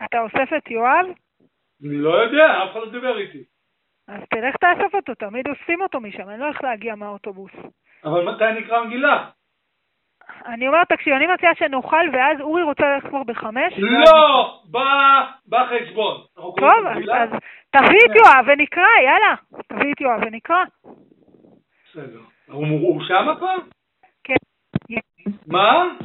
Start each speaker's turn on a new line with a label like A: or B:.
A: אתה אוסף את יואב?
B: אני לא יודע, אף אחד לא דיבר איתי.
A: אז תלך תאסוף אותו, תמיד אוספים אותו משם, אני לא הולך להגיע מהאוטובוס.
B: אבל מתי נקרא מגילה?
A: אני אומרת, תקשיב, אני מציעה שנאכל, ואז אורי רוצה ללכת כבר ב5.
B: לא! בא חשבון.
A: טוב, אז תביא את יואב ונקרא, יאללה. תביא את יואב ונקרא.
B: בסדר. הוא שם כבר?
A: כן.
B: מה?